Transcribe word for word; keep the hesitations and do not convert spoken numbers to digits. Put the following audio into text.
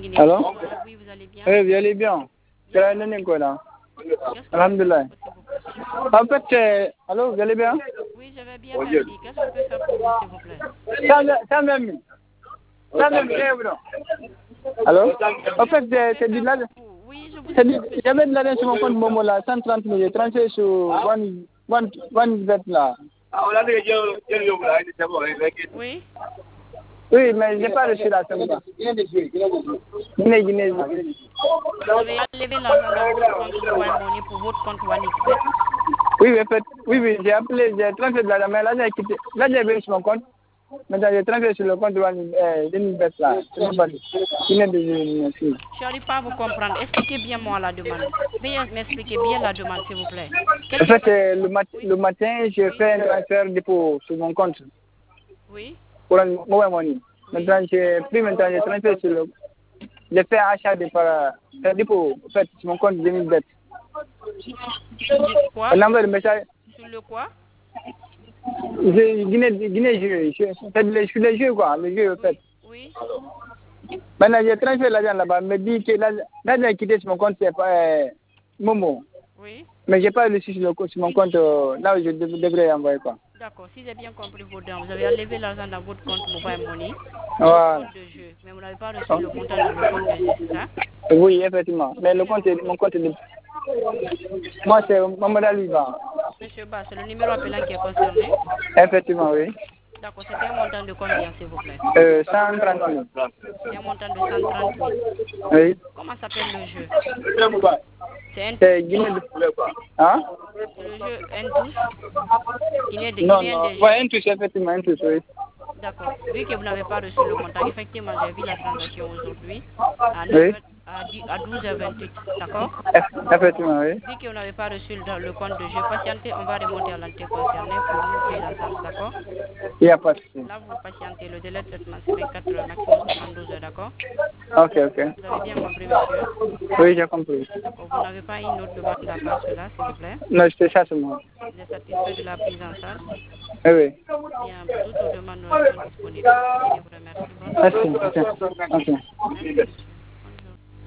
Guinée. Allô? Oui, vous allez bien? Oui, vous allez bien. C'est la dernière quoi là. Qu'est-ce que Alhamdulillah. s'il vous plaît? En fait, c'est... Allô, vous allez bien? Oui, je vais bien, merci. Qu'est-ce qu'on peut faire pour vous, s'il vous plaît? Ça ça même. Ça même, eh, bro. Allô? En fait, c'est c'est du là. Oui, je vous C'est du... écoute. J'avais de l'argent sur mon compte Momo là, cent trente mille, transféré sur One, one, one vet là. Oui? Oui, mais j'ai pas reçu la somme là. Guinée, Guinée. Vous avez enlevé l'argent dans votre compte Mobile Money pour votre compte OneXBet. Oui, oui, en fait, oui, oui, j'ai appelé, j'ai transféré de l'argent, mais là j'ai quitté. Là j'ai venu sur mon compte. Maintenant j'ai transféré sur le compte de One, euh, Vet là. C'est pas Guinée de merci. Je n'arrive pas à vous comprendre. Expliquez bien moi la demande. Veuillez m'expliquer bien la demande, s'il vous plaît. En Qu'est-ce qui fait, passe? euh, le, mat Oui? le matin, j'ai Oui? fait un transfert dépôt sur mon compte Oui? pour un Mobile Money. Oui? Maintenant, j'ai pris maintenant, j'ai transféré sur le... J'ai fait un achat de par... un dépôt, en fait, sur mon compte deux mille sept. Sur quoi? On envoie le message... Sur le quoi? Je- Guinée, Guinée, je, je, je, sur les jeux, quoi, les jeux, en fait. Oui? Maintenant, j'ai transféré l'argent là-bas, me dit que l'argent est quitté sur mon compte, c'est pas euh, Momo. Oui? Mais j'ai pas reçu sur, le, sur mon compte, euh, là où je dev- devrais envoyer, quoi. D'accord. Si j'ai bien compris vos dents, vous avez enlevé l'argent dans votre compte Mobile Money pour votre Voilà. compte de jeu. Mais vous n'avez pas reçu le montant dans le compte de jeu, c'est ça? Oui, effectivement. Mais le compte, est- mon compte est... de- Moi, c'est Mamadou Aliba. Monsieur Ba, c'est le numéro appelant qui est concerné? Effectivement, oui. D'accord. C'était un montant de combien, s'il vous plaît? Euh, cent trente mille. C'est un montant de cent trente mille. Oui. Comment s'appelle le jeu? C'est un C'est touche? Guinée de... Hein? C'est le jeu un touche? Guinée de Non, Guinéen non. des jeux. Ouais, un touche, effectivement, un touche, oui. D'accord. Vu que vous n'avez pas reçu le montant, effectivement, j'ai vu la transaction aujourd'hui à, neuf Oui. heures à, dix à douze heures vingt-huit. D'accord? Eff- Effectivement, oui. Vu que vous n'avez pas reçu le, le compte de jeu, patientez, on va remonter à l'entité concernée pour une prise en charge. D'accord? Il n'y a pas de souci. Là, vous patientez. Le délai de traitement, c'est vingt-quatre heures, maximum soixante-douze heures. D'accord? Ok, ok. Vous avez bien compris, monsieur? Oui, j'ai compris. D'accord. Vous n'avez pas une autre demande à part cela, s'il vous plaît? Non, c'est ça seulement. Vous êtes satisfait de la prise en charge? Oui, oui. Bien, toutes nos demandes sont disponibles. Je vous remercie. Bonne Merci. journée. Ok. Ok. Merci, monsieur.